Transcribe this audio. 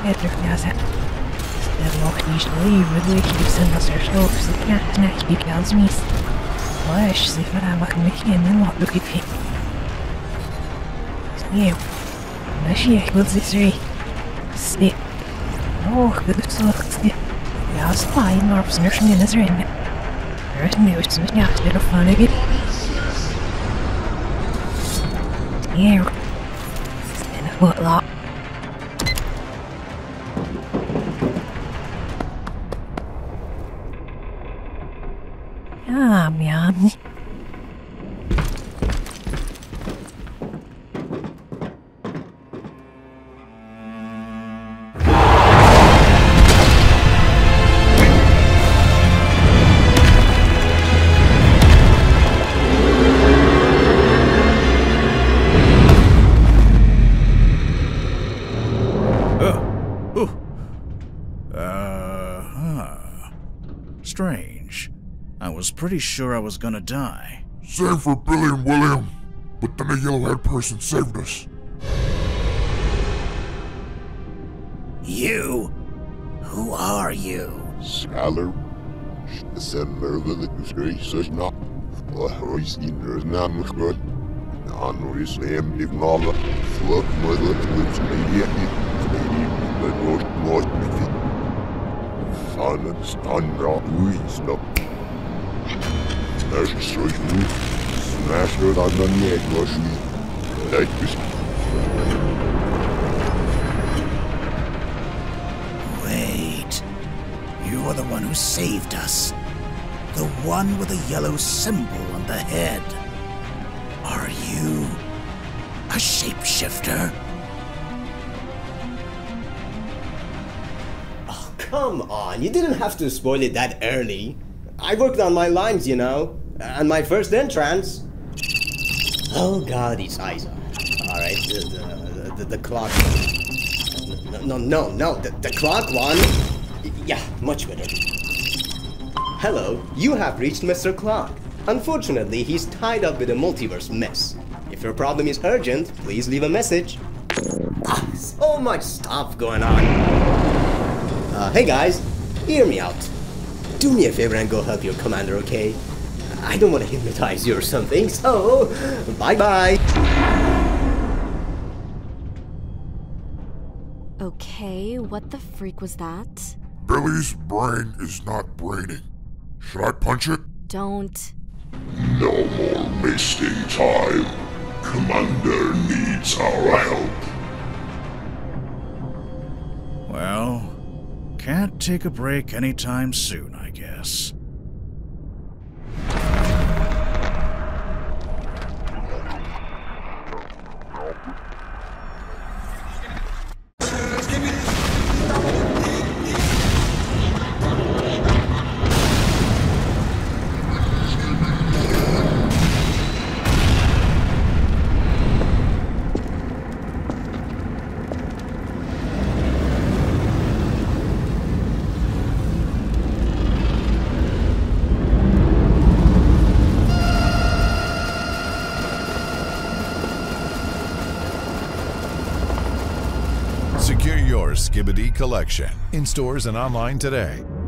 Edderknazen. Det lag niet lieflijk liefst als er zo zit naar die kans mis. Maar is ze van mag niet in wat doe ik vind. Sneeuw. Maar zie ik wil dit rij. Sneeuw. Oh, goed zo. Ja, spijn maar op zijn in het ring. Er is nu iets met jacht weer van ik. Sneeuw. En een goed laat. Ja, man. Strange. I was pretty sure I was gonna die. Same for Billy and William, but then a yellow-haired person saved us. You? Who are you? Skylar, sender the disgrace not. Hoist in there's none good. Non Islam Ignala, flood mother lives media, but most Son and stun rock, we stop. Smash straight move. Smash it on the neck, rush me. Like this. Wait. You are the one who saved us. The one with the yellow symbol on the head. Are you a shapeshifter? Oh, come on. You didn't have to spoil it that early. I worked on my lines, you know, and my first entrance. Oh God, it's Isa. All right, the clock. No, the clock one. Yeah, much better. Hello, you have reached Mr. Clock. Unfortunately, he's tied up with a multiverse mess. If your problem is urgent, please leave a message. So much stuff going on. Hey guys, hear me out. Do me a favor and go help your commander, okay? I don't want to hypnotize you or something, so bye-bye. Okay, what the freak was that? Billy's brain is not braining. Should I punch it? Don't. No more wasting time. Commander needs our help. Well, can't take a break anytime soon, I guess. Secure your Skibidi collection in stores and online today.